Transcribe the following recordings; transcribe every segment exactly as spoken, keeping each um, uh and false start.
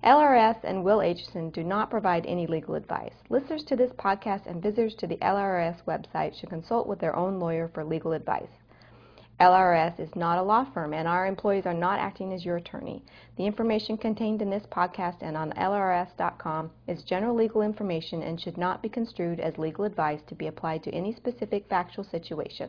L R S and Will Aitchison do not provide any legal advice. Listeners to this podcast and visitors to the L R S website should consult with their own lawyer for legal advice. L R S is not a law firm, and our employees are not acting as your attorney. The information contained in this podcast and on L R S dot com is general legal information and should not be construed as legal advice to be applied to any specific factual situation.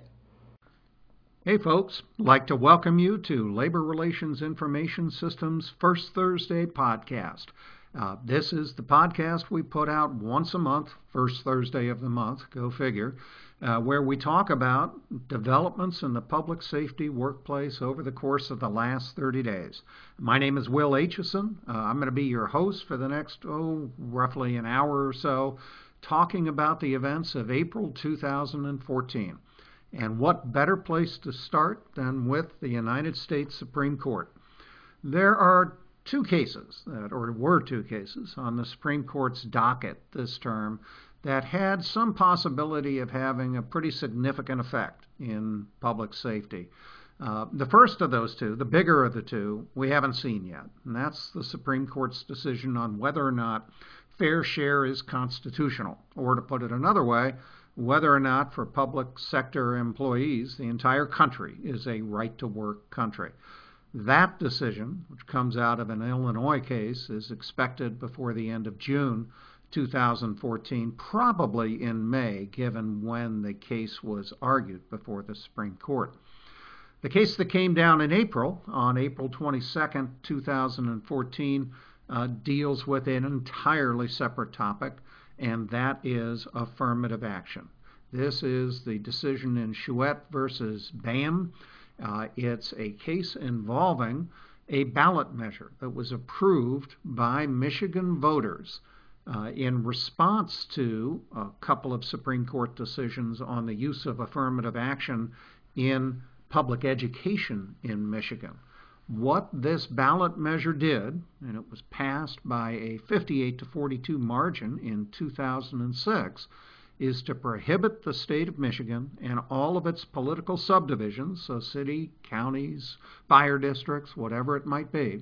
Hey folks, I'd like to welcome you to Labor Relations Information Systems First Thursday podcast. Uh, this is the podcast we put out once a month, first Thursday of the month, go figure, uh, where we talk about developments in the public safety workplace over the course of the last thirty days. My name is Will Aitchison. Uh, I'm going to be your host for the next, oh, roughly an hour or so, talking about the events of April two thousand fourteen. And what better place to start than with the United States Supreme Court? There are two cases, that, or were two cases, on the Supreme Court's docket this term that had some possibility of having a pretty significant effect in public safety. Uh, the first of those two, the bigger of the two, we haven't seen yet, and that's the Supreme Court's decision on whether or not fair share is constitutional, or to put it another way, whether or not for public sector employees, the entire country is a right-to-work country. That decision, which comes out of an Illinois case, is expected before the end of June two thousand fourteen, probably in May, given when the case was argued before the Supreme Court. The case that came down in April, on April twenty-second, two thousand fourteen, uh, deals with an entirely separate topic, and that is affirmative action. This is the decision in Chouette versus Bam. Uh, it's a case involving a ballot measure that was approved by Michigan voters uh, in response to a couple of Supreme Court decisions on the use of affirmative action in public education in Michigan. What this ballot measure did, and it was passed by a fifty-eight to forty-two margin in two thousand six, is to prohibit the state of Michigan and all of its political subdivisions, so city, counties, fire districts, whatever it might be,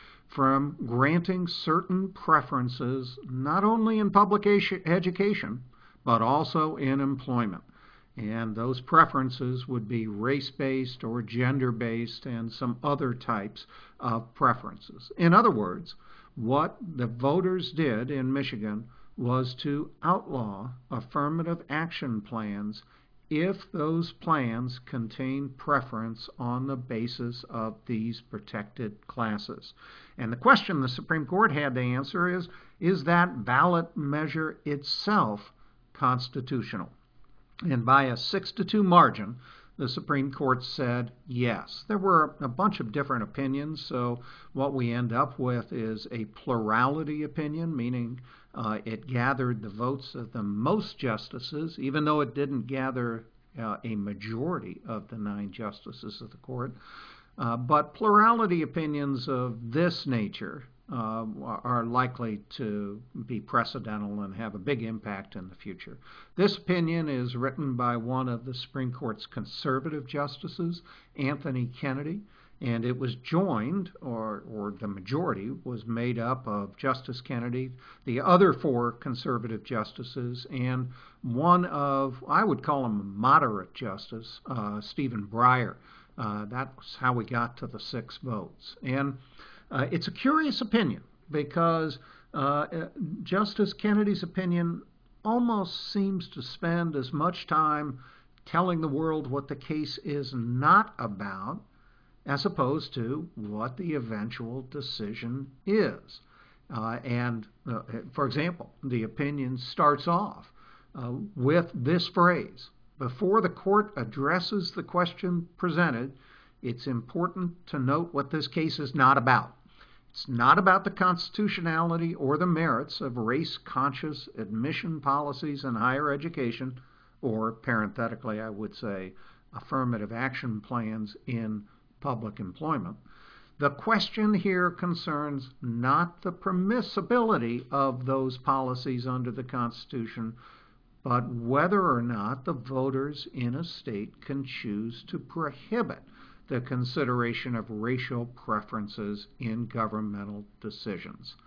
from granting certain preferences not only in public education, but also in employment. And those preferences would be race-based or gender-based and some other types of preferences. In other words, what the voters did in Michigan was to outlaw affirmative action plans if those plans contain preference on the basis of these protected classes. And the question the Supreme Court had to answer is, is that ballot measure itself constitutional? And by a six to two margin, the Supreme Court said yes. There were a bunch of different opinions, so what we end up with is a plurality opinion, meaning uh, it gathered the votes of the most justices, even though it didn't gather uh, a majority of the nine justices of the court. Uh, but plurality opinions of this nature Uh, are likely to be precedental and have a big impact in the future. This opinion is written by one of the Supreme Court's conservative justices, Anthony Kennedy, and it was joined, or, or the majority was made up of Justice Kennedy, the other four conservative justices, and one of, I would call him a moderate justice, uh, Stephen Breyer. Uh, that's how we got to the six votes. And Uh, it's a curious opinion because uh, Justice Kennedy's opinion almost seems to spend as much time telling the world what the case is not about as opposed to what the eventual decision is. Uh, and, uh, for example, the opinion starts off uh, with this phrase: before the court addresses the question presented, it's important to note what this case is not about. It's not about the constitutionality or the merits of race-conscious admission policies in higher education, or parenthetically, I would say, affirmative action plans in public employment. The question here concerns not the permissibility of those policies under the Constitution, but whether or not the voters in a state can choose to prohibit the consideration of racial preferences in governmental decisions.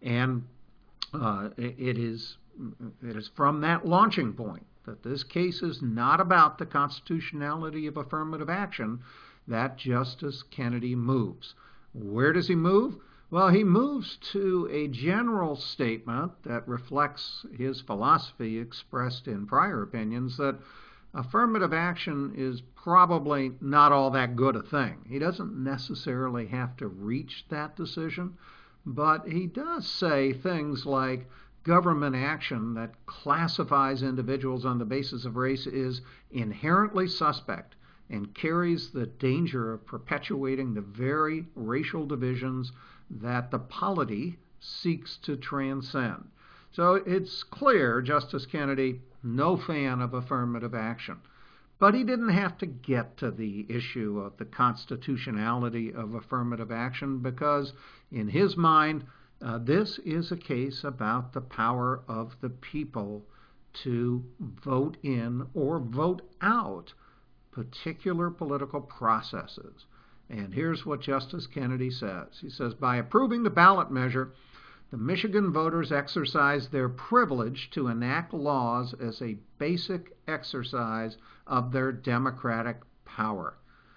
And uh, it is it is from that launching point that this case is not about the constitutionality of affirmative action that Justice Kennedy moves. Where does he move? Well, he moves to a general statement that reflects his philosophy expressed in prior opinions that affirmative action is probably not all that good a thing. He doesn't necessarily have to reach that decision, but he does say things like government action that classifies individuals on the basis of race is inherently suspect and carries the danger of perpetuating the very racial divisions that the polity seeks to transcend. So it's clear Justice Kennedy, no fan of affirmative action. But he didn't have to get to the issue of the constitutionality of affirmative action because, in his mind, uh, this is a case about the power of the people to vote in or vote out particular political processes. And here's what Justice Kennedy says. He says, by approving the ballot measure, the Michigan voters exercise their privilege to enact laws as a basic exercise of their democratic power.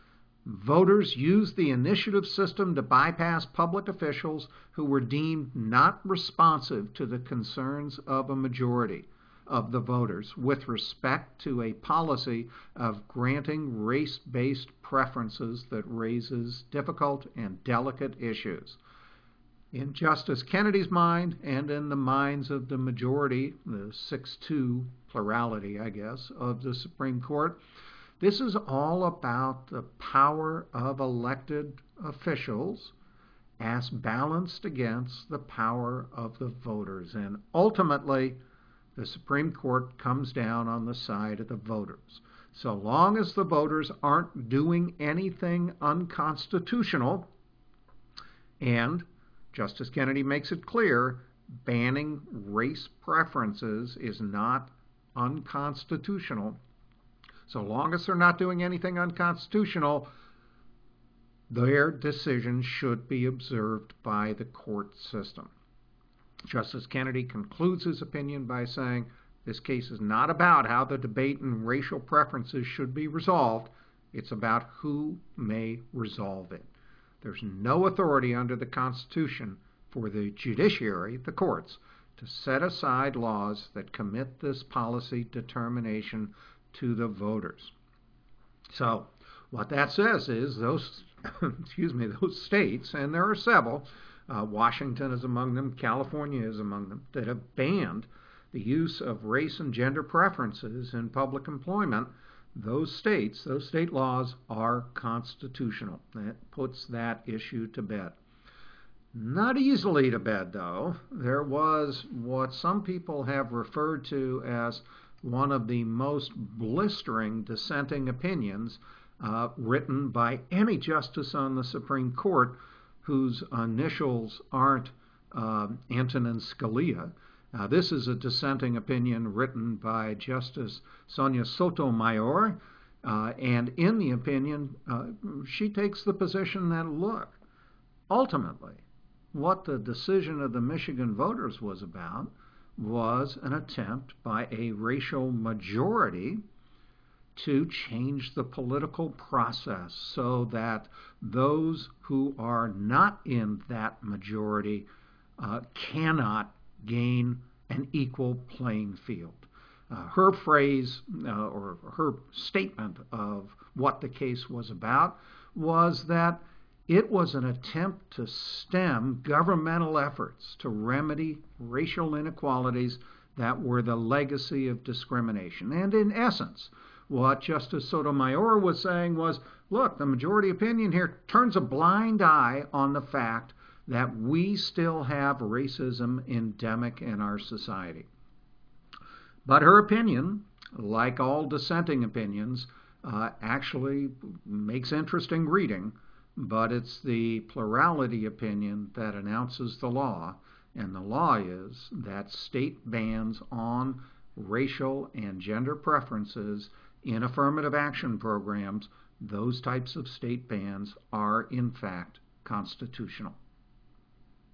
Voters used the initiative system to bypass public officials who were deemed not responsive to the concerns of a majority of the voters with respect to a policy of granting race-based preferences that raises difficult and delicate issues. In Justice Kennedy's mind and in the minds of the majority, the six two plurality, I guess, of the Supreme Court, this is all about the power of elected officials as balanced against the power of the voters. And ultimately, the Supreme Court comes down on the side of the voters. So long as the voters aren't doing anything unconstitutional, and Justice Kennedy makes it clear, banning race preferences is not unconstitutional. So long as they're not doing anything unconstitutional, their decision should be observed by the court system. Justice Kennedy concludes his opinion by saying, this case is not about how the debate in racial preferences should be resolved. It's about who may resolve it. There's no authority under the Constitution for the judiciary, the courts, to set aside laws that commit this policy determination to the voters. So what that says is those, excuse me, those states, and there are several, uh, Washington is among them, California is among them, that have banned the use of race and gender preferences in public employment. Those states, those state laws are constitutional. That puts that issue to bed. Not easily to bed, though. There was what some people have referred to as one of the most blistering dissenting opinions uh, written by any justice on the Supreme Court whose initials aren't uh, Antonin Scalia. Uh, this is a dissenting opinion written by Justice Sonia Sotomayor, uh, and in the opinion, uh, she takes the position that, look, ultimately, what the decision of the Michigan voters was about was an attempt by a racial majority to change the political process so that those who are not in that majority uh, cannot gain an equal playing field. Uh, her phrase uh, or her statement of what the case was about was that it was an attempt to stem governmental efforts to remedy racial inequalities that were the legacy of discrimination. And in essence, what Justice Sotomayor was saying was, look, the majority opinion here turns a blind eye on the fact that we still have racism endemic in our society. But her opinion, like all dissenting opinions, uh, actually makes interesting reading, but it's the plurality opinion that announces the law, and the law is that state bans on racial and gender preferences in affirmative action programs, those types of state bans are in fact constitutional.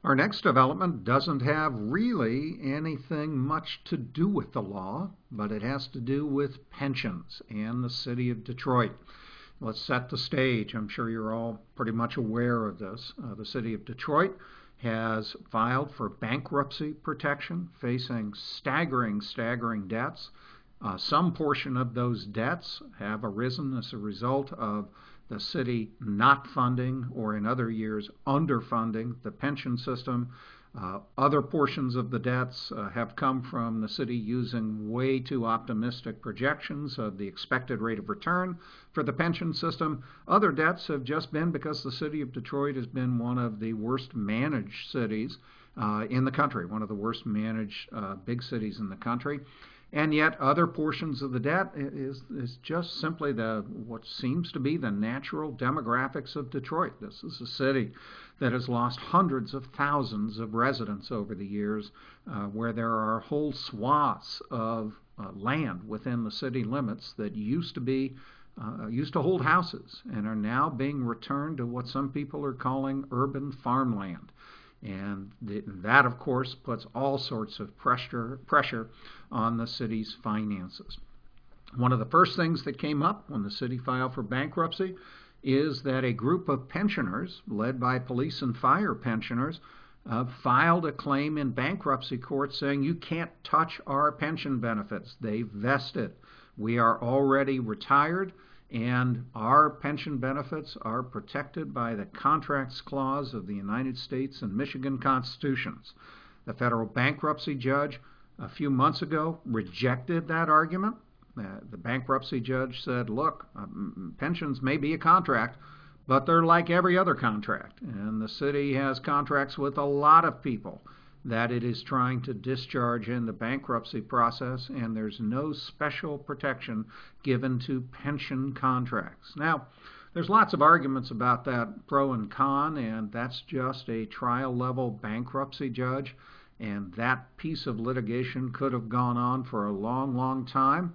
Our next development doesn't have really anything much to do with the law, but it has to do with pensions and the city of Detroit. Let's set the stage. I'm sure you're all pretty much aware of this. Uh, the city of Detroit has filed for bankruptcy protection, facing staggering, staggering debts. Uh, some portion of those debts have arisen as a result of the city not funding, or in other years underfunding, the pension system. Uh, other portions of the debts uh, have come from the city using way too optimistic projections of the expected rate of return for the pension system. Other debts have just been because the city of Detroit has been one of the worst managed cities uh, in the country, one of the worst managed uh, big cities in the country. And yet other portions of the debt is, is just simply the what seems to be the natural demographics of Detroit. This is a city that has lost hundreds of thousands of residents over the years, uh, where there are whole swaths of uh, land within the city limits that used to be uh, used to hold houses and are now being returned to what some people are calling urban farmland. And that, of course, puts all sorts of pressure pressure on the city's finances. One of the first things that came up when the city filed for bankruptcy is that a group of pensioners, led by police and fire pensioners, uh, filed a claim in bankruptcy court saying, you can't touch our pension benefits. They've vested. We are already retired, and our pension benefits are protected by the Contracts Clause of the United States and Michigan Constitutions. The federal bankruptcy judge a few months ago rejected that argument. Uh, the bankruptcy judge said, look, um, pensions may be a contract, but they're like every other contract. And the city has contracts with a lot of people that it is trying to discharge in the bankruptcy process, and there's no special protection given to pension contracts. Now, there's lots of arguments about that, pro and con, and that's just a trial-level bankruptcy judge, and that piece of litigation could have gone on for a long, long time,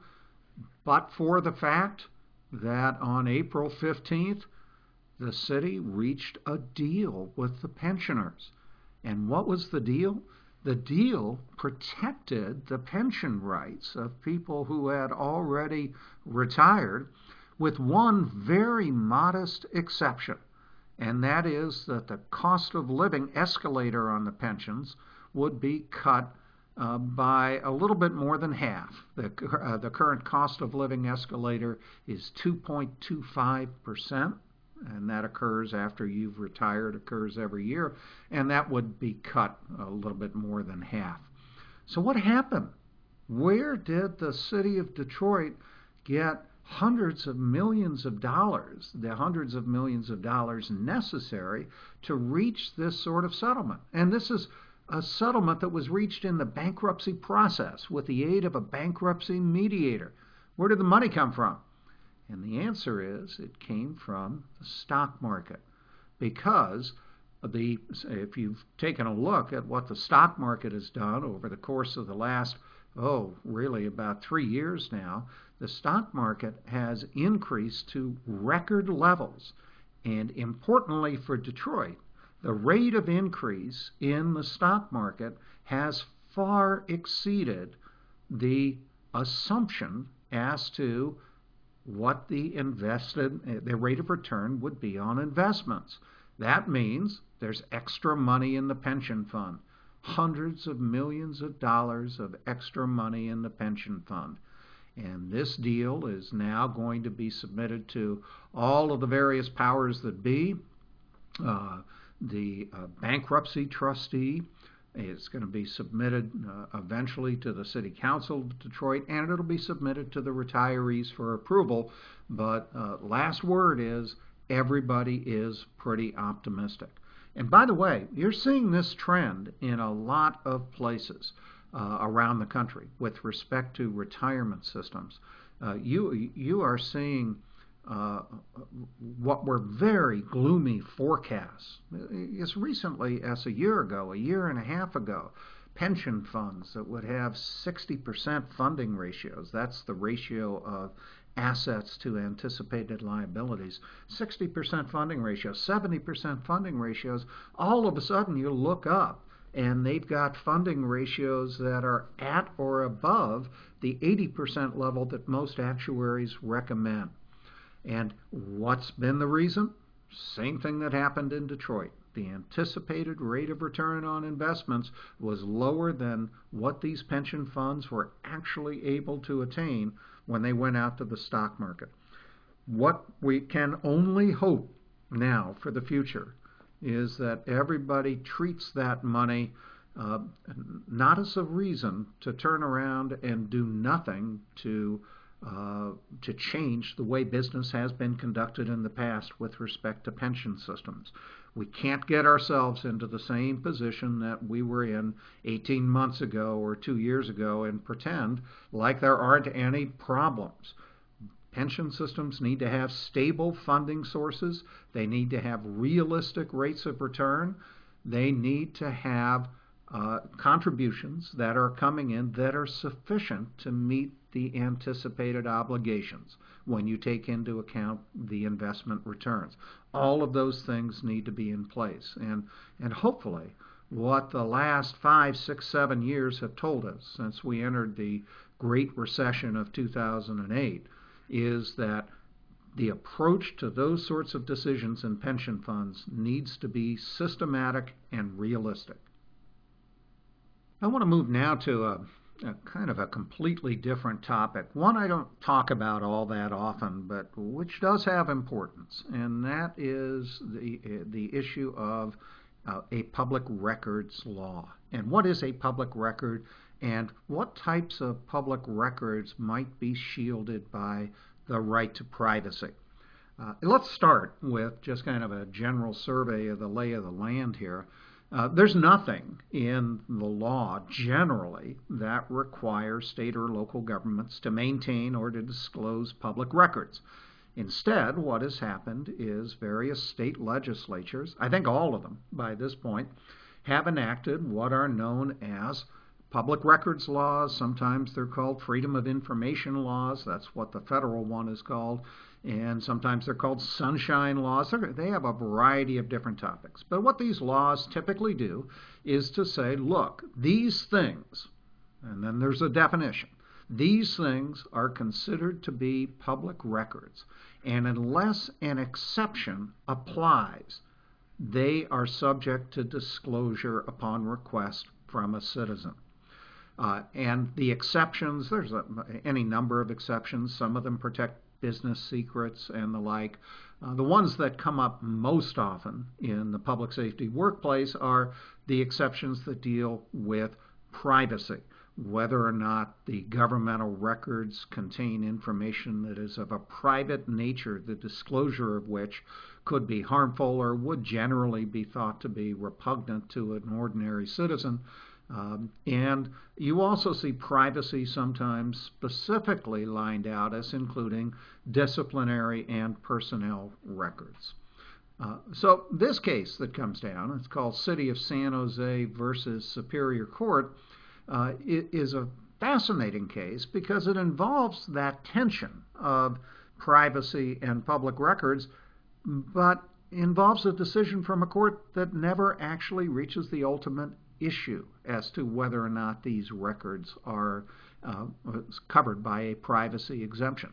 but for the fact that on April fifteenth, the city reached a deal with the pensioners. And what was the deal? The deal protected the pension rights of people who had already retired, with one very modest exception, and that is that the cost of living escalator on the pensions would be cut uh, by a little bit more than half. The, uh, the current cost of living escalator is two point two five percent. And that occurs after you've retired, occurs every year, and that would be cut a little bit more than half. So what happened? Where did the city of Detroit get hundreds of millions of dollars, the hundreds of millions of dollars necessary to reach this sort of settlement? And this is a settlement that was reached in the bankruptcy process with the aid of a bankruptcy mediator. Where did the money come from? And the answer is it came from the stock market, because the if you've taken a look at what the stock market has done over the course of the last, oh, really about three years now, the stock market has increased to record levels. And importantly for Detroit, the rate of increase in the stock market has far exceeded the assumption as to what the invested, the rate of return would be on investments. That means there's extra money in the pension fund, hundreds of millions of dollars of extra money in the pension fund. And this deal is now going to be submitted to all of the various powers that be. Uh, the uh, bankruptcy trustee is going to be submitted uh, eventually to the City Council of Detroit, and it'll be submitted to the retirees for approval. But uh, last word is everybody is pretty optimistic. And by the way, you're seeing this trend in a lot of places uh, around the country with respect to retirement systems. Uh, you, you are seeing Uh, what were very gloomy forecasts as recently as a year ago, a year and a half ago. Pension funds that would have sixty percent funding ratios. That's the ratio of assets to anticipated liabilities, sixty percent funding ratios, seventy percent funding ratios, all of a sudden you look up and they've got funding ratios that are at or above the eighty percent level that most actuaries recommend. And what's been the reason? Same thing that happened in Detroit. The anticipated rate of return on investments was lower than what these pension funds were actually able to attain when they went out to the stock market. What we can only hope now for the future is that everybody treats that money uh, not as a reason to turn around and do nothing to uh, to change the way business has been conducted in the past with respect to pension systems. We can't get ourselves into the same position that we were in eighteen months ago or two years ago and pretend like there aren't any problems. Pension systems need to have stable funding sources. They need to have realistic rates of return. They need to have uh, contributions that are coming in that are sufficient to meet the anticipated obligations when you take into account the investment returns. All of those things need to be in place. And, and hopefully what the last five, six, seven years have told us since we entered the Great Recession of two thousand eight is that the approach to those sorts of decisions in pension funds needs to be systematic and realistic. I want to move now to a, a kind of a completely different topic, one I don't talk about all that often, but which does have importance, and that is the, the issue of uh, a public records law. And what is a public record, and what types of public records might be shielded by the right to privacy? Uh, let's start with just kind of a general survey of the lay of the land here. Uh, there's nothing in the law generally that requires state or local governments to maintain or to disclose public records. Instead, what has happened is various state legislatures, I think all of them by this point, have enacted what are known as public records laws. Sometimes they're called freedom of information laws. That's what the federal one is called. And sometimes they're called sunshine laws. They have a variety of different topics. But what these laws typically do is to say, look, these things, and then there's a definition, these things are considered to be public records. And unless an exception applies, they are subject to disclosure upon request from a citizen. Uh, and the exceptions, there's a, any number of exceptions. Some of them protect business secrets and the like. Uh, the ones that come up most often in the public safety workplace are the exceptions that deal with privacy, whether or not the governmental records contain information that is of a private nature, the disclosure of which could be harmful or would generally be thought to be repugnant to an ordinary citizen. Um, and you also see privacy sometimes specifically lined out as including disciplinary and personnel records. Uh, so this case that comes down, it's called City of San Jose versus Superior Court, uh, it is a fascinating case because it involves that tension of privacy and public records, but involves a decision from a court that never actually reaches the ultimate issue as to whether or not these records are uh, covered by a privacy exemption.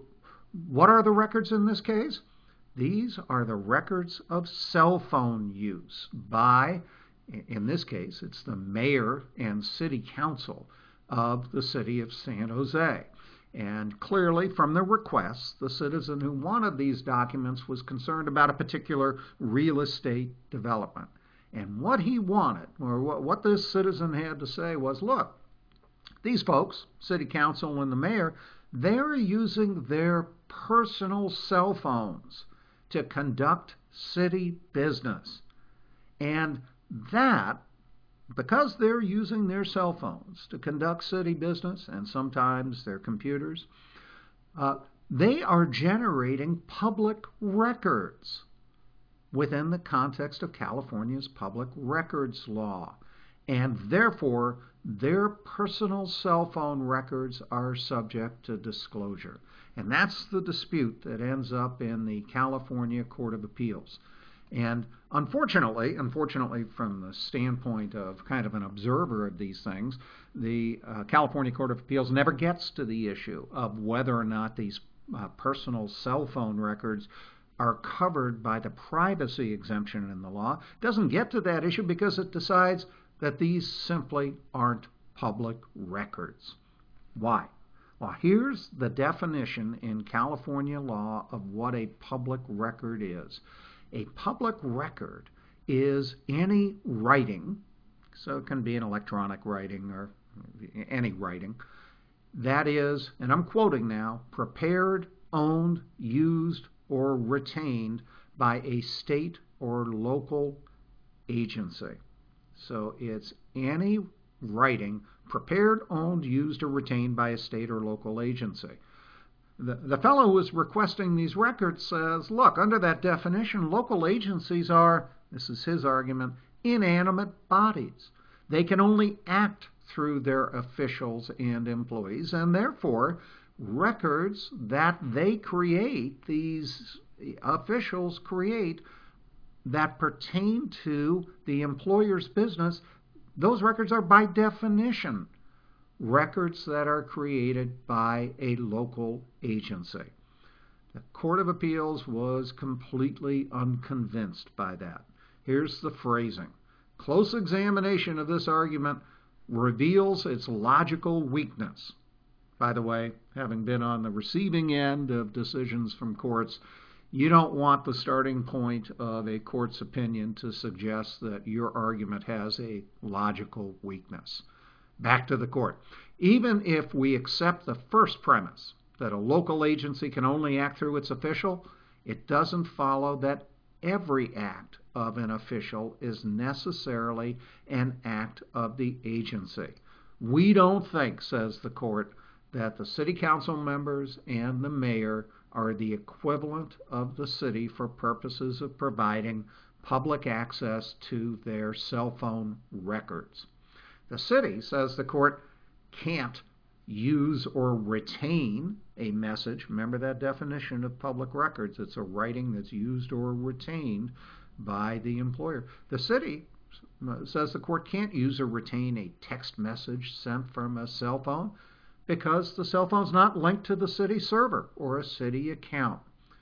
What are the records in this case? These are the records of cell phone use by, in this case, it's the mayor and city council of the city of San Jose. And clearly from the requests, the citizen who wanted these documents was concerned about a particular real estate development. And what he wanted, or what this citizen had to say was, look, these folks, city council and the mayor, they're using their personal cell phones to conduct city business. And that, because they're using their cell phones to conduct city business, and sometimes their computers, uh, they are generating public records within the context of California's public records law. and therefore their personal cell phone records are subject to disclosure. And that's the dispute that ends up in the California Court of Appeals. And unfortunately, unfortunately from the standpoint of kind of an observer of these things, the uh, California Court of Appeals never gets to the issue of whether or not these uh, personal cell phone records are covered by the privacy exemption in the law. It doesn't get to that issue because it decides that these simply aren't public records. Why? Well, here's the definition in California law of what a public record is. A public record is any writing, so it can be an electronic writing or any writing, that is, and I'm quoting now, prepared, owned, used, or retained by a state or local agency. So it's any writing prepared, owned, used, or retained by a state or local agency. The, the fellow who is requesting these records says, look, under that definition, local agencies are, this is his argument, inanimate bodies. They can only act through their officials and employees, and therefore records that they create, these officials create, that pertain to the employer's business, those records are by definition records that are created by a local agency. The Court of Appeals was completely unconvinced by that. Here's the phrasing. Close examination of this argument reveals its logical weakness. By the way, having been on the receiving end of decisions from courts, you don't want the starting point of a court's opinion to suggest that your argument has a logical weakness. Back to the court. Even if we accept the first premise, that a local agency can only act through its official, it doesn't follow that every act of an official is necessarily an act of the agency. We don't think, says the court, that the city council members and the mayor are the equivalent of the city for purposes of providing public access to their cell phone records. The city, says the court, can't use or retain a message. Remember that definition of public records. It's a writing that's used or retained by the employer. The city, says the court, can't use or retain a text message sent from a cell phone because the cell phone's not linked to the city server or a city account.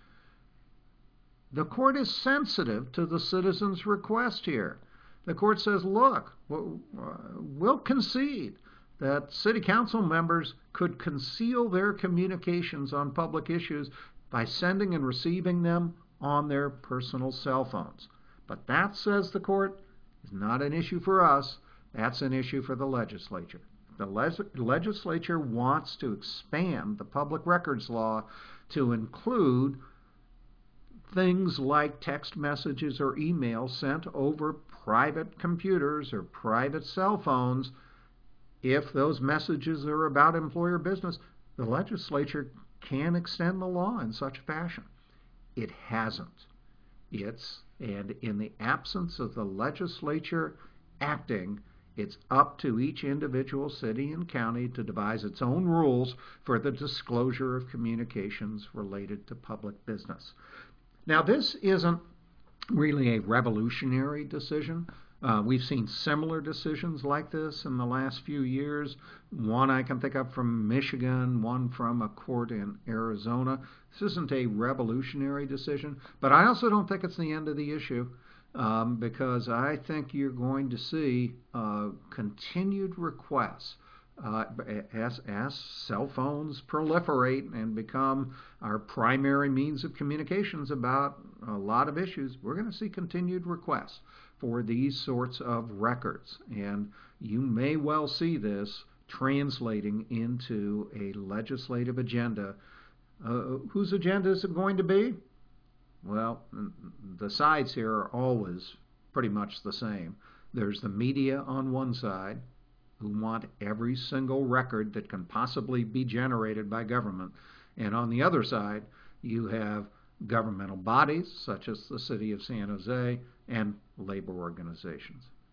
The court is sensitive to the citizen's request here. The court says, look, we'll concede that city council members could conceal their communications on public issues by sending and receiving them on their personal cell phones. But that, says the court, is not an issue for us. That's an issue for the legislature. The les- legislature wants to expand the public records law to include things like text messages or emails sent over private computers or private cell phones. If those messages are about employer business, the legislature can extend the law in such fashion. It hasn't. It's, and in the absence of the legislature acting, it's up to each individual city and county to devise its own rules for the disclosure of communications related to public business. Now, this isn't really a revolutionary decision. Uh, we've seen similar decisions like this in the last few years. One I can think of from Michigan, one from a court in Arizona. This isn't a revolutionary decision, but I also don't think it's the end of the issue. Um, because I think you're going to see uh, continued requests uh, as, as cell phones proliferate and become our primary means of communications about a lot of issues. We're going to see continued requests for these sorts of records, and you may well see this translating into a legislative agenda. Uh, whose agenda is it going to be? Well, the sides here are always pretty much the same. There's the media on one side, who want every single record that can possibly be generated by government. And on the other side, you have governmental bodies, such as the City of San Jose, and labor organizations.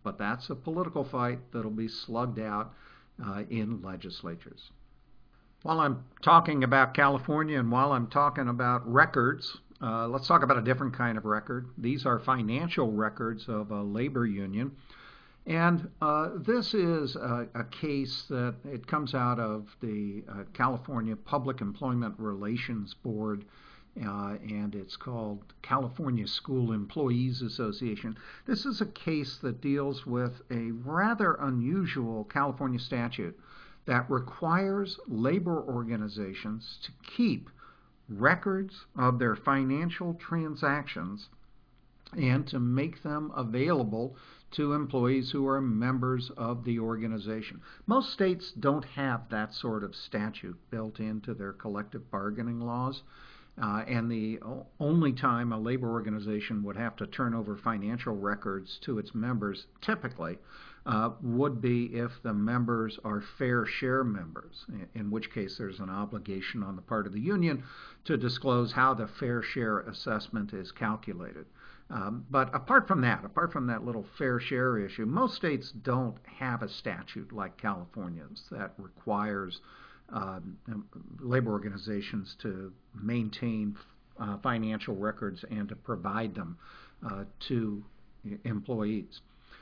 but that's a political fight that'll be slugged out uh, in legislatures. While I'm talking about California and while I'm talking about records, uh, let's talk about a different kind of record. These are financial records of a labor union. And uh, this is a, a case that it comes out of the uh, California Public Employment Relations Board, uh, and it's called California School Employees Association. This is a case that deals with a rather unusual California statute that requires labor organizations to keep records of their financial transactions and to make them available to employees who are members of the organization. Most states don't have that sort of statute built into their collective bargaining laws, uh, and the only time a labor organization would have to turn over financial records to its members typically uh, would be if the members are fair share members, in which case there's an obligation on the part of the union to disclose how the fair share assessment is calculated. Um, but apart from that, apart from that little fair share issue, most states don't have a statute like California's that requires uh, labor organizations to maintain uh, financial records and to provide them uh, to employees.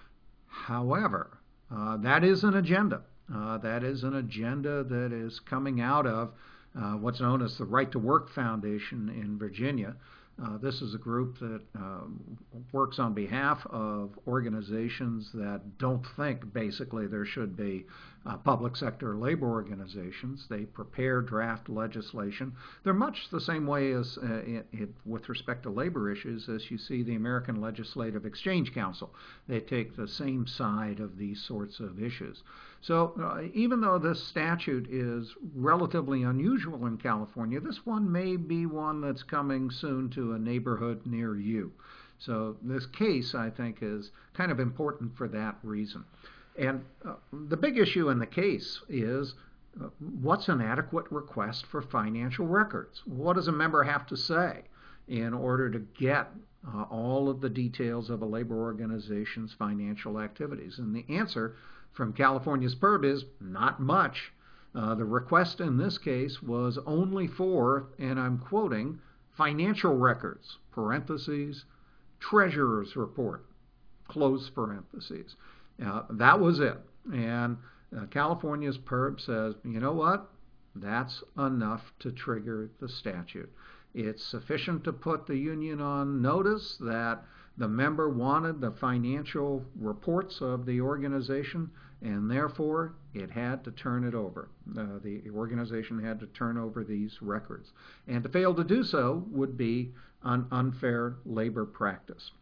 However, uh, that is an agenda. Uh, that is an agenda that is coming out of uh, what's known as the Right to Work Foundation in Virginia. Uh, this is a group that uh, works on behalf of organizations that don't think basically there should be uh, public sector labor organizations. They prepare draft legislation. They're much the same way as uh, it, it, with respect to labor issues as you see the American Legislative Exchange Council. They take the same side of these sorts of issues. So uh, even though this statute is relatively unusual in California, this one may be one that's coming soon to a neighborhood near you. So this case, I think, is kind of important for that reason. And uh, the big issue in the case is uh, what's an adequate request for financial records? What does a member have to say in order to get uh, all of the details of a labor organization's financial activities? And the answer from California's P I R B is not much. Uh, the request in this case was only for, and I'm quoting, financial records, parentheses, treasurer's report, close parentheses. Uh, that was it. And uh, California's P I R B says, you know what? That's enough to trigger the statute. It's sufficient to put the union on notice that the member wanted the financial reports of the organization, and therefore it had to turn it over. Uh, the organization had to turn over these records. And to fail to do so would be an unfair labor practice.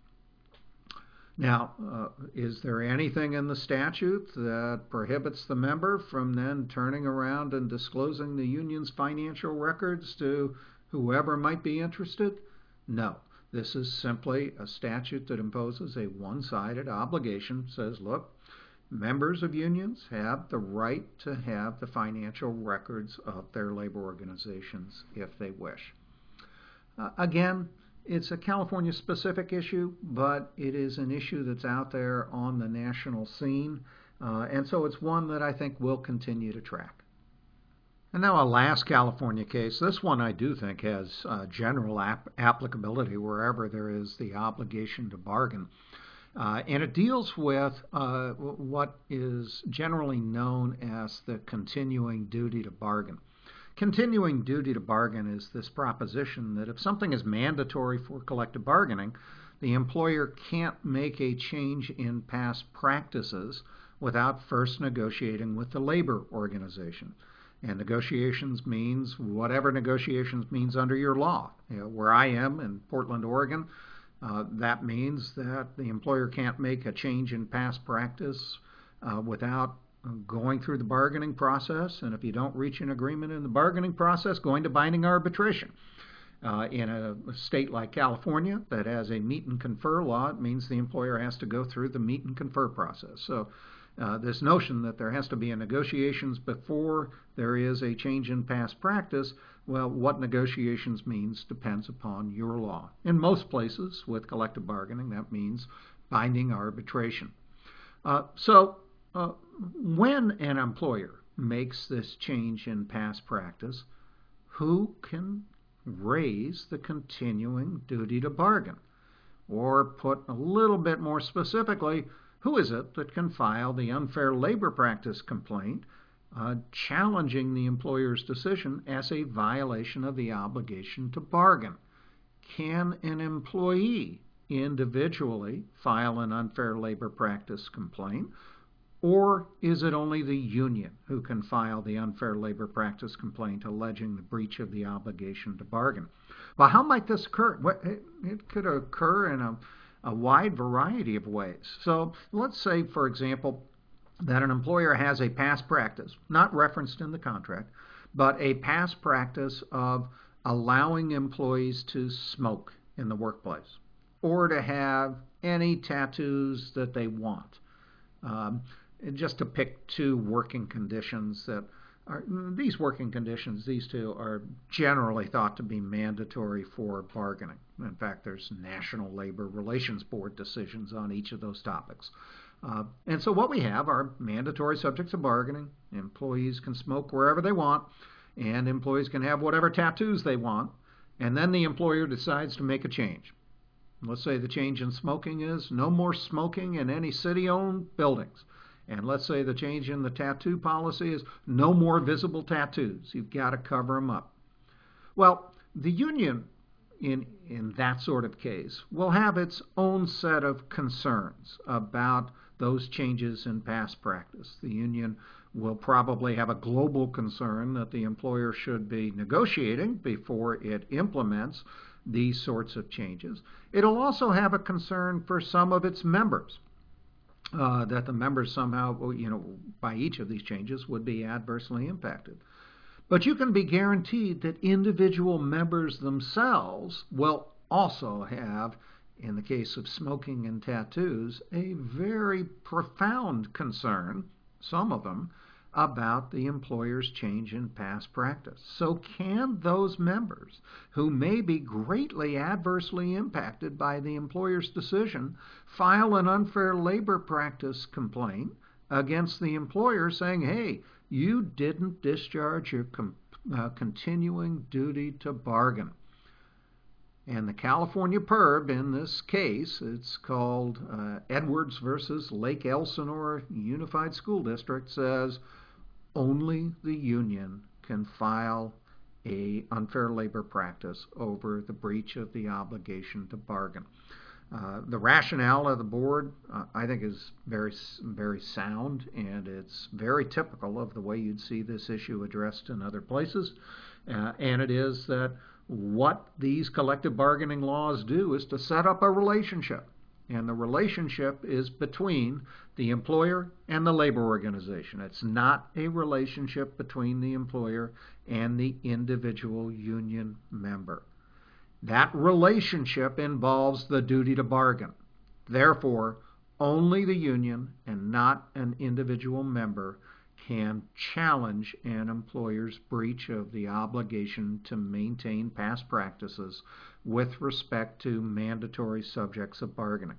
Now, uh, is there anything in the statute that prohibits the member from then turning around and disclosing the union's financial records to whoever might be interested? No. This is simply a statute that imposes a one-sided obligation, says, look, members of unions have the right to have the financial records of their labor organizations if they wish. Uh, again, it's a California-specific issue, but it is an issue that's out there on the national scene, uh, and so it's one that I think we'll continue to track. And now a last California case. This one I do think has uh, general ap applicability wherever there is the obligation to bargain. Uh, and it deals with uh, what is generally known as the continuing duty to bargain. Continuing duty to bargain is this proposition that if something is mandatory for collective bargaining, the employer can't make a change in past practices without first negotiating with the labor organization. And negotiations means whatever negotiations means under your law. You know, where I am in Portland, Oregon, uh, that means that the employer can't make a change in past practice uh, without going through the bargaining process, and if you don't reach an agreement in the bargaining process, going to binding arbitration. Uh, in a state like California that has a meet and confer law, it means the employer has to go through the meet and confer process. So Uh, this notion that there has to be a negotiations before there is a change in past practice, well, what negotiations means depends upon your law. In most places with collective bargaining, that means binding arbitration. Uh, so uh, when an employer makes this change in past practice, who can raise the continuing duty to bargain? Or put a little bit more specifically, who is it that can file the unfair labor practice complaint uh, challenging the employer's decision as a violation of the obligation to bargain? Can an employee individually file an unfair labor practice complaint, or is it only the union who can file the unfair labor practice complaint alleging the breach of the obligation to bargain? Well, how might this occur? It could occur in a, a wide variety of ways. So let's say, for example, that an employer has a past practice, not referenced in the contract, but a past practice of allowing employees to smoke in the workplace or to have any tattoos that they want. Um, just to pick two working conditions that are, these working conditions, these two are generally thought to be mandatory for bargaining. In fact, there's National Labor Relations Board decisions on each of those topics. Uh, and so what we have are mandatory subjects of bargaining. Employees can smoke wherever they want, and employees can have whatever tattoos they want, and then the employer decides to make a change. Let's say the change in smoking is no more smoking in any city-owned buildings. And let's say the change in the tattoo policy is no more visible tattoos. You've got to cover them up. Well, the union in, in that sort of case will have its own set of concerns about those changes in past practice. The union will probably have a global concern that the employer should be negotiating before it implements these sorts of changes. It'll also have a concern for some of its members, uh, that the members somehow, you know, by each of these changes would be adversely impacted. But you can be guaranteed that individual members themselves will also have, in the case of smoking and tattoos, a very profound concern, some of them, about the employer's change in past practice. So can those members who may be greatly adversely impacted by the employer's decision file an unfair labor practice complaint against the employer saying, hey, you didn't discharge your com- uh, continuing duty to bargain? And the California P I R B in this case, it's called uh, Edwards versus Lake Elsinore Unified School District, says only the union can file a unfair labor practice over the breach of the obligation to bargain. Uh, the rationale of the board, uh, I think, is very, very sound, and it's very typical of the way you'd see this issue addressed in other places. Uh, and it is that what these collective bargaining laws do is to set up a relationship. And the relationship is between the employer and the labor organization. It's not a relationship between the employer and the individual union member. That relationship involves the duty to bargain. Therefore, only the union and not an individual member can challenge an employer's breach of the obligation to maintain past practices with respect to mandatory subjects of bargaining.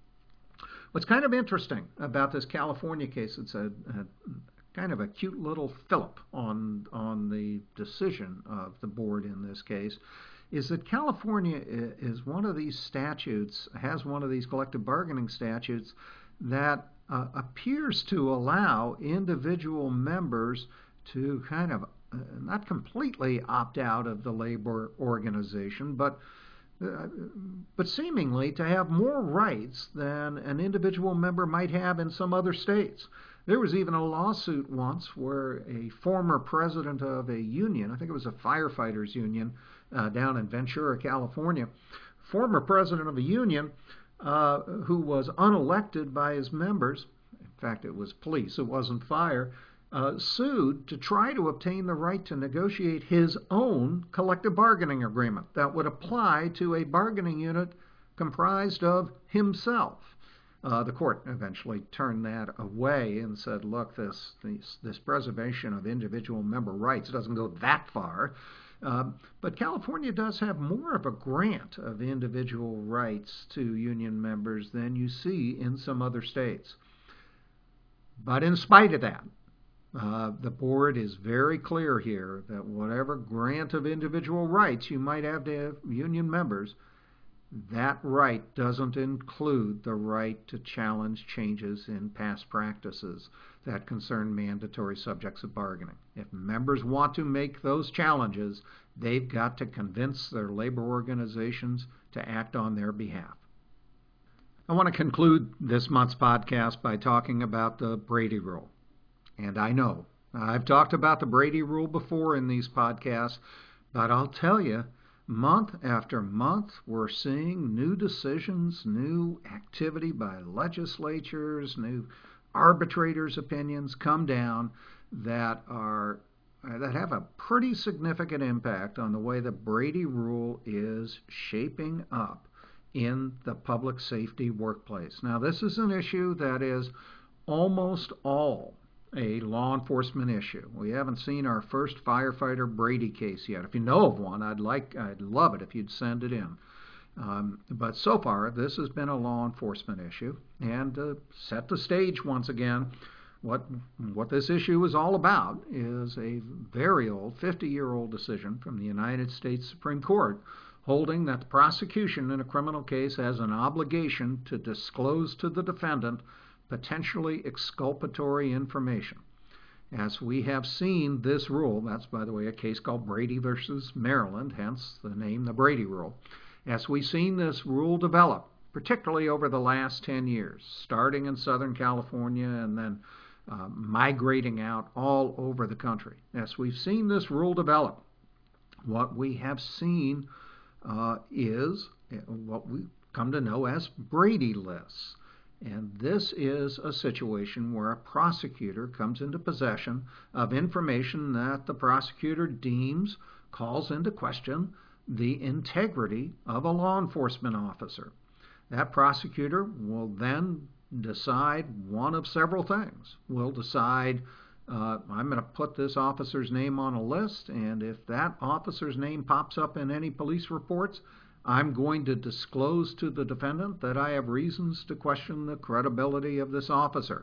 What's kind of interesting about this California case, it's a, a kind of a cute little fillip on, on the decision of the board in this case, is that California is one of these statutes, has one of these collective bargaining statutes that uh, appears to allow individual members to kind of uh, not completely opt out of the labor organization, but uh, but seemingly to have more rights than an individual member might have in some other states. There was even a lawsuit once where a former president of a union, I think it was a firefighters union uh, down in Ventura, California, former president of a union uh, who was unelected by his members, in fact it was police, it wasn't fire, uh, sued to try to obtain the right to negotiate his own collective bargaining agreement that would apply to a bargaining unit comprised of himself. Uh, the court eventually turned that away and said, look, this, this, this preservation of individual member rights doesn't go that far. Um, but California does have more of a grant of individual rights to union members than you see in some other states. But in spite of that, uh, the board is very clear here that whatever grant of individual rights you might have to union members, that right doesn't include the right to challenge changes in past practices that concern mandatory subjects of bargaining. If members want to make those challenges, they've got to convince their labor organizations to act on their behalf. I want to conclude this month's podcast by talking about the Brady Rule. And I know, I've talked about the Brady Rule before in these podcasts, but I'll tell you, month after month, we're seeing new decisions, new activity by legislatures, new arbitrators' opinions come down that are that have a pretty significant impact on the way the Brady Rule is shaping up in the public safety workplace. Now, this is an issue that is almost all a law enforcement issue. We haven't seen our first firefighter Brady case yet. If you know of one, I'd like, I'd love it if you'd send it in. Um, but so far, this has been a law enforcement issue. And to set the stage once again, what what this issue is all about is a very old, fifty-year-old decision from the United States Supreme Court holding that the prosecution in a criminal case has an obligation to disclose to the defendant potentially exculpatory information. As we have seen this rule, that's, by the way, a case called Brady versus Maryland, hence the name, the Brady Rule. As we've seen this rule develop, particularly over the last ten years, starting in Southern California and then uh, migrating out all over the country. As we've seen this rule develop, what we have seen uh, is what we come to know as Brady lists. And this is a situation where a prosecutor comes into possession of information that the prosecutor deems calls into question the integrity of a law enforcement officer. That prosecutor will then decide one of several things. Will decide, uh, I'm going to put this officer's name on a list, and if that officer's name pops up in any police reports, I'm going to disclose to the defendant that I have reasons to question the credibility of this officer.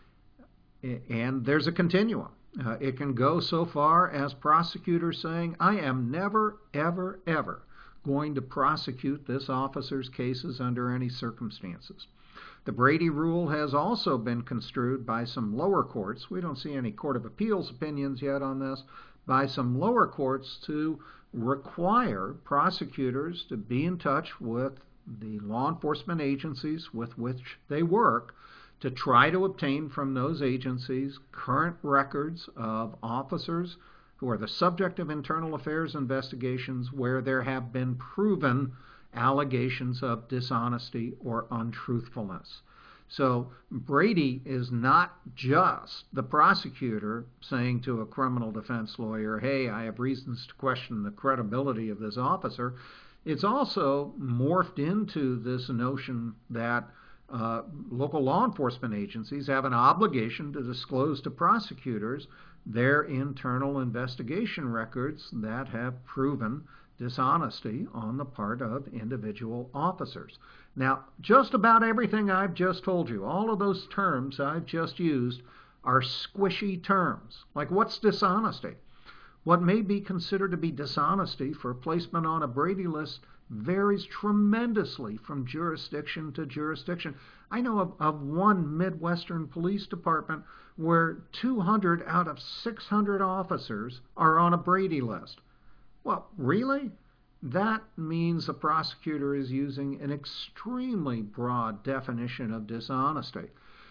And there's a continuum. Uh, it can go so far as prosecutors saying, I am never, ever, ever going to prosecute this officer's cases under any circumstances. The Brady Rule has also been construed by some lower courts. We don't see any Court of Appeals opinions yet on this, by some lower courts to require prosecutors to be in touch with the law enforcement agencies with which they work to try to obtain from those agencies current records of officers who are the subject of internal affairs investigations where there have been proven allegations of dishonesty or untruthfulness. So Brady is not just the prosecutor saying to a criminal defense lawyer, hey, I have reasons to question the credibility of this officer. It's also morphed into this notion that uh, local law enforcement agencies have an obligation to disclose to prosecutors their internal investigation records that have proven dishonesty on the part of individual officers. Now, just about everything I've just told you, all of those terms I've just used are squishy terms. Like, what's dishonesty? What may be considered to be dishonesty for placement on a Brady list varies tremendously from jurisdiction to jurisdiction. I know of, of one Midwestern police department where two hundred out of six hundred officers are on a Brady list. Well, really? That means the prosecutor is using an extremely broad definition of dishonesty.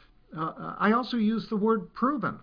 Uh, I also use the word proven.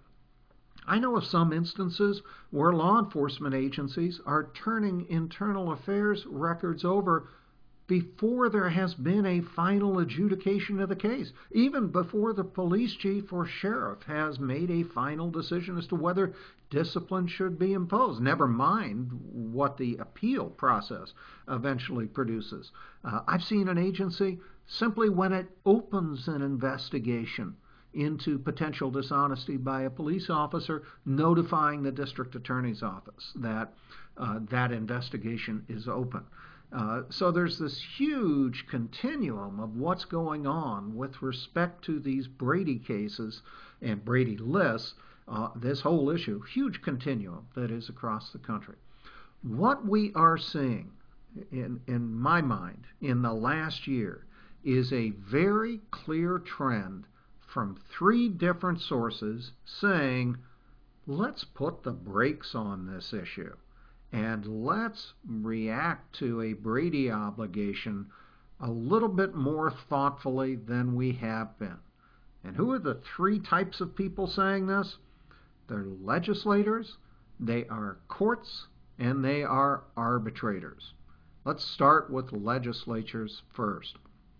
I know of some instances where law enforcement agencies are turning internal affairs records over before there has been a final adjudication of the case, even before the police chief or sheriff has made a final decision as to whether discipline should be imposed, never mind what the appeal process eventually produces. Uh, I've seen an agency simply when it opens an investigation into potential dishonesty by a police officer, notifying the district attorney's office that uh, that investigation is open. Uh, so there's this huge continuum of what's going on with respect to these Brady cases and Brady lists, uh, this whole issue, huge continuum that is across the country. What we are seeing, in, in my mind, in the last year is a very clear trend from three different sources saying, let's put the brakes on this issue and let's react to a Brady obligation a little bit more thoughtfully than we have been. And who are the three types of people saying this? They're legislators, they are courts, and they are arbitrators. Let's start with legislatures first.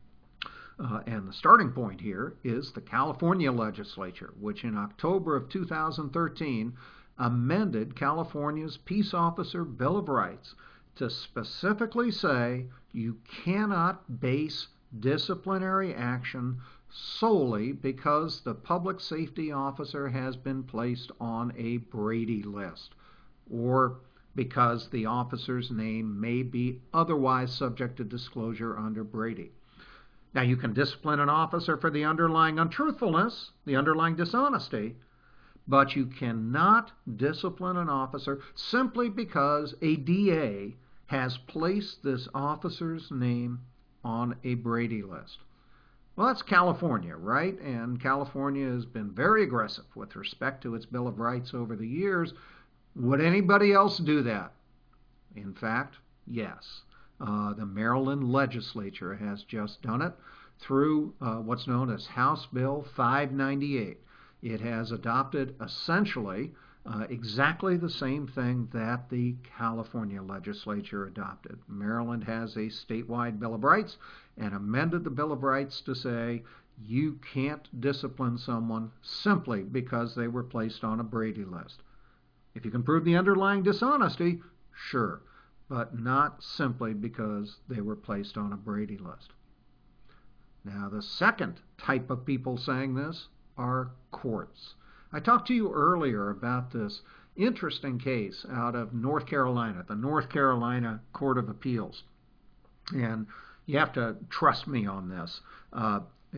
Uh, and the starting point here is the California legislature, which in October of two thousand thirteen amended California's Peace Officer Bill of Rights to specifically say you cannot base disciplinary action solely because the public safety officer has been placed on a Brady list, or because the officer's name may be otherwise subject to disclosure under Brady. Now, you can discipline an officer for the underlying untruthfulness, the underlying dishonesty, but you cannot discipline an officer simply because a D A has placed this officer's name on a Brady list. Well, that's California, right? And California has been very aggressive with respect to its Bill of Rights over the years. Would anybody else do that? In fact, yes. Uh, the Maryland legislature has just done it through uh, what's known as House Bill five ninety-eight. It has adopted essentially uh, exactly the same thing that the California legislature adopted. Maryland has a statewide Bill of Rights and amended the Bill of Rights to say you can't discipline someone simply because they were placed on a Brady list. If you can prove the underlying dishonesty, sure, but not simply because they were placed on a Brady list. Now, the second type of people saying this are courts. I talked to you earlier about this interesting case out of North Carolina, the North Carolina Court of Appeals. And you have to trust me on this. Uh,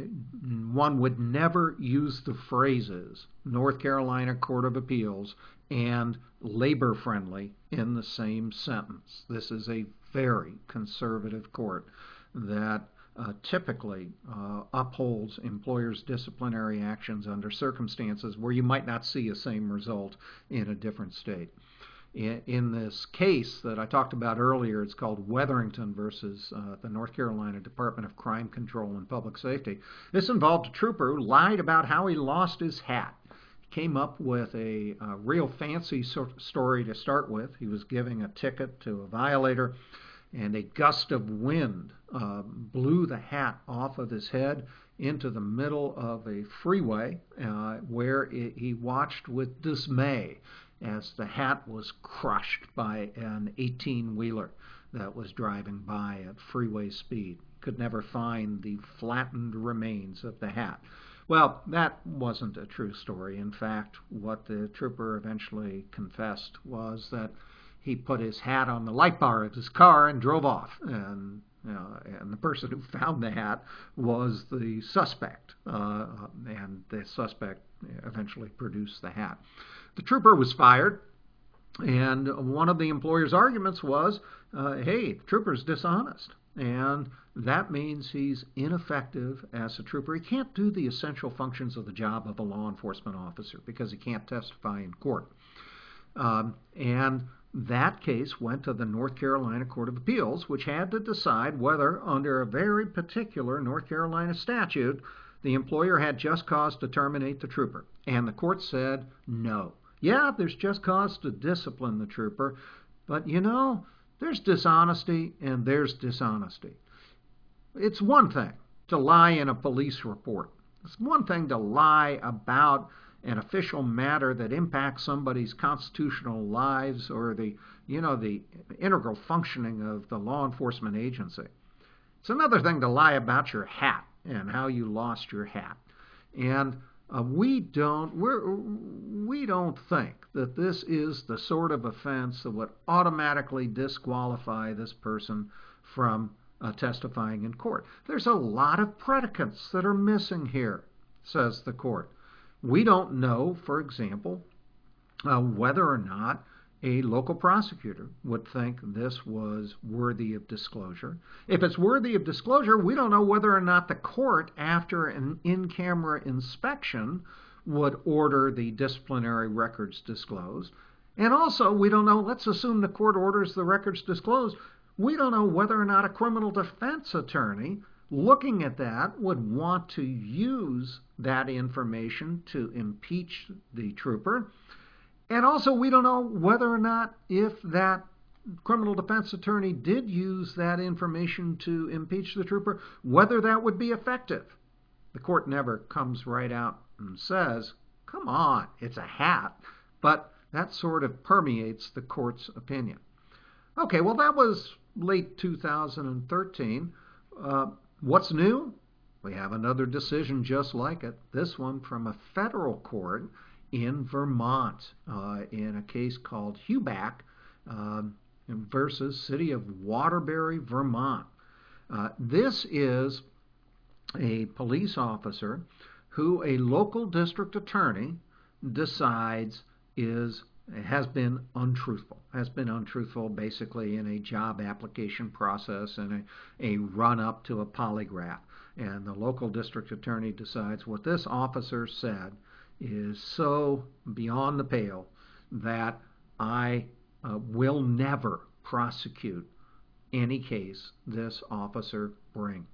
one would never use the phrases North Carolina Court of Appeals and labor-friendly in the same sentence. This is a very conservative court that uh, typically uh, upholds employers' disciplinary actions under circumstances where you might not see a same result in a different state. In, in this case that I talked about earlier, it's called Wetherington versus uh, the North Carolina Department of Crime Control and Public Safety. This involved a trooper who lied about how he lost his hat. Came up with a, a real fancy so story to start with. He was giving a ticket to a violator, and a gust of wind uh, blew the hat off of his head into the middle of a freeway uh, where it, he watched with dismay as the hat was crushed by an eighteen-wheeler that was driving by at freeway speed. Could never find the flattened remains of the hat. Well, that wasn't a true story. In fact, what the trooper eventually confessed was that he put his hat on the light bar of his car and drove off. And, you know, and the person who found the hat was the suspect. Uh, and the suspect eventually produced the hat. The trooper was fired. And one of the employer's arguments was, uh, hey, the trooper's dishonest. And that means he's ineffective as a trooper. He can't do the essential functions of the job of a law enforcement officer because he can't testify in court. Um, and that case went to the North Carolina Court of Appeals, which had to decide whether, under a very particular North Carolina statute, the employer had just cause to terminate the trooper. And the court said no. Yeah, there's just cause to discipline the trooper, but you know, there's dishonesty and there's dishonesty. It's one thing to lie in a police report. It's one thing to lie about an official matter that impacts somebody's constitutional lives or the, you know, the integral functioning of the law enforcement agency. It's another thing to lie about your hat and how you lost your hat. And uh, we don't we're, we don't think that this is the sort of offense that would automatically disqualify this person from uh, testifying in court. There's a lot of predicates that are missing here, says the court. We don't know, for example, uh, whether or not a local prosecutor would think this was worthy of disclosure. If it's worthy of disclosure, we don't know whether or not the court, after an in-camera inspection, would order the disciplinary records disclosed. And also, we don't know, let's assume the court orders the records disclosed, we don't know whether or not a criminal defense attorney looking at that would want to use that information to impeach the trooper. And also, we don't know whether or not, if that criminal defense attorney did use that information to impeach the trooper, whether that would be effective. The court never comes right out and says, come on, it's a hat. But that sort of permeates the court's opinion. Okay, well, that was late two thousand thirteen. Uh, what's new? We have another decision just like it, this one from a federal court in Vermont, uh, in a case called Huback uh, versus City of Waterbury, Vermont. Uh, this is a police officer who a local district attorney decides is has been untruthful, has been untruthful basically in a job application process and a, a run-up to a polygraph. And the local district attorney decides what this officer said is so beyond the pale that I uh, will never prosecute any case this officer brings.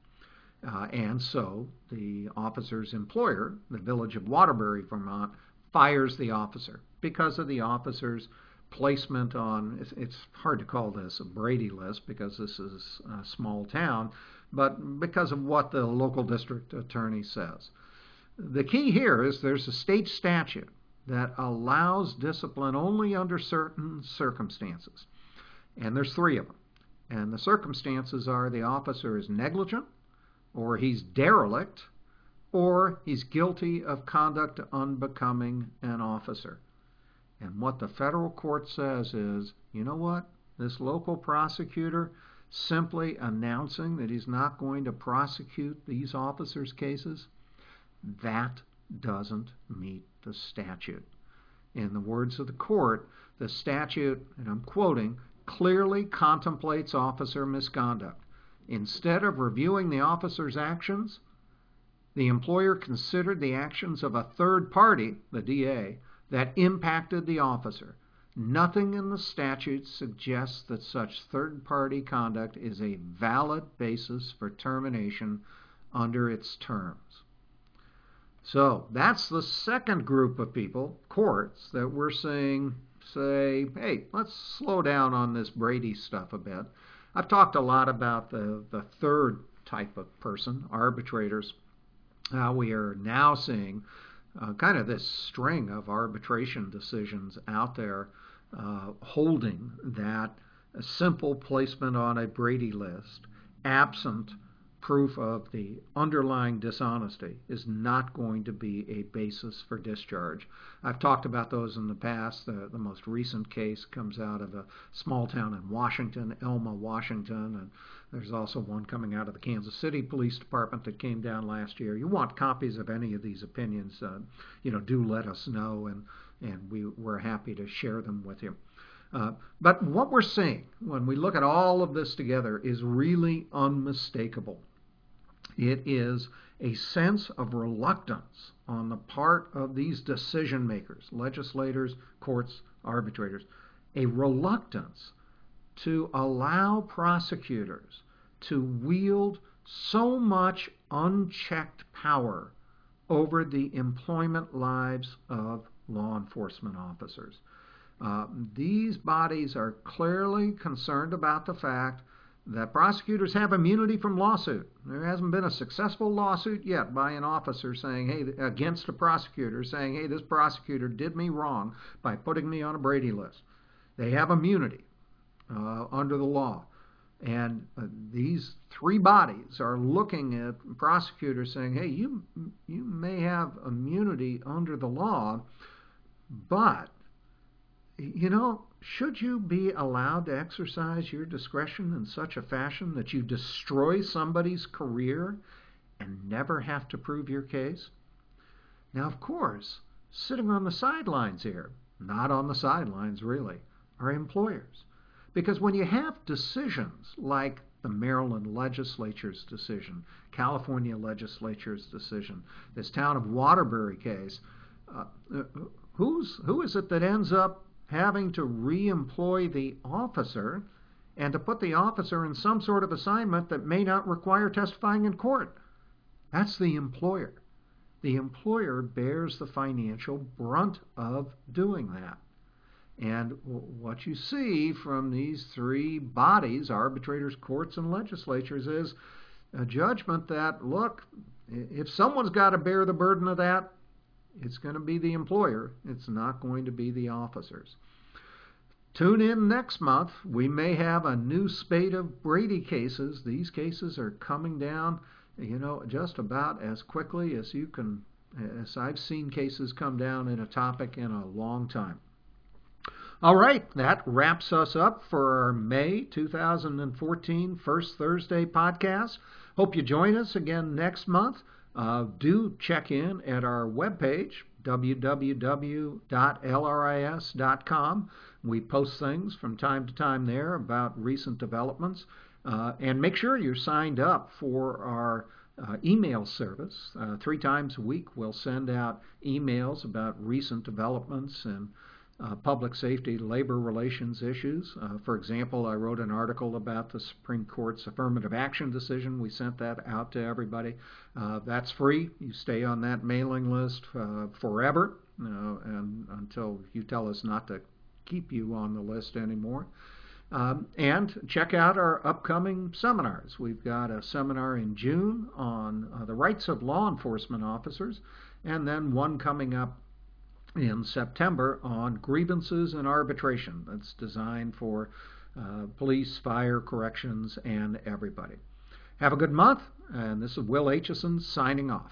Uh, and so the officer's employer, the Village of Waterbury, Vermont, fires the officer because of the officer's placement on, it's, it's hard to call this a Brady list because this is a small town, but because of what the local district attorney says. The key here is there's a state statute that allows discipline only under certain circumstances. And there's three of them. And the circumstances are the officer is negligent, or he's derelict, or he's guilty of conduct unbecoming an officer. And what the federal court says is, you know what? This local prosecutor simply announcing that he's not going to prosecute these officers' cases, that doesn't meet the statute. In the words of the court, the statute, and I'm quoting, clearly contemplates officer misconduct. Instead of reviewing the officer's actions, the employer considered the actions of a third party, the D A, that impacted the officer. Nothing in the statute suggests that such third-party conduct is a valid basis for termination under its terms. So that's the second group of people, courts, that we're saying, say, hey, let's slow down on this Brady stuff a bit. I've talked a lot about the, the third type of person, arbitrators. Uh, we are now seeing uh, kind of this string of arbitration decisions out there uh, holding that a simple placement on a Brady list, absent proof of the underlying dishonesty, is not going to be a basis for discharge. I've talked about those in the past. The, the most recent case comes out of a small town in Washington, Elma, Washington, and there's also one coming out of the Kansas City Police Department that came down last year. You want copies of any of these opinions, uh, you know, do let us know, and, and we, we're happy to share them with you. Uh, but what we're seeing when we look at all of this together is really unmistakable. It is a sense of reluctance on the part of these decision makers, legislators, courts, arbitrators, a reluctance to allow prosecutors to wield so much unchecked power over the employment lives of law enforcement officers. Uh, these bodies are clearly concerned about the fact that prosecutors have immunity from lawsuit. There hasn't been a successful lawsuit yet by an officer saying, hey, against a prosecutor, saying, hey, this prosecutor did me wrong by putting me on a Brady list. They have immunity uh, under the law. And uh, these three bodies are looking at prosecutors saying, hey, you, you may have immunity under the law, but, you know, should you be allowed to exercise your discretion in such a fashion that you destroy somebody's career and never have to prove your case? Now, of course, sitting on the sidelines here, not on the sidelines really, are employers. Because when you have decisions like the Maryland legislature's decision, California legislature's decision, this town of Waterbury case, uh, who's, who is it that ends up having to re-employ the officer and to put the officer in some sort of assignment that may not require testifying in court? That's the employer. The employer bears the financial brunt of doing that. And what you see from these three bodies, arbitrators, courts, and legislatures, is a judgment that, look, if someone's got to bear the burden of that, it's going to be the employer. It's not going to be the officers. Tune in next month. We may have a new spate of Brady cases. These cases are coming down, you know, just about as quickly as you can, as I've seen cases come down in a topic in a long time. All right, that wraps us up for our May two thousand fourteen First Thursday podcast. Hope you join us again next month. Uh, do check in at our webpage, w w w dot l r i s dot com. We post things from time to time there about recent developments. Uh, and make sure you're signed up for our uh, email service. Uh, three times a week we'll send out emails about recent developments and Uh, public safety, labor relations issues. Uh, for example, I wrote an article about the Supreme Court's affirmative action decision. We sent that out to everybody. Uh, that's free. You stay on that mailing list uh, forever uh, and until you tell us not to keep you on the list anymore. Um, and check out our upcoming seminars. We've got a seminar in June on uh, the rights of law enforcement officers, and then one coming up in September on grievances and arbitration. That's designed for uh, police, fire, corrections, and everybody. Have a good month, and this is Will Aitchison signing off.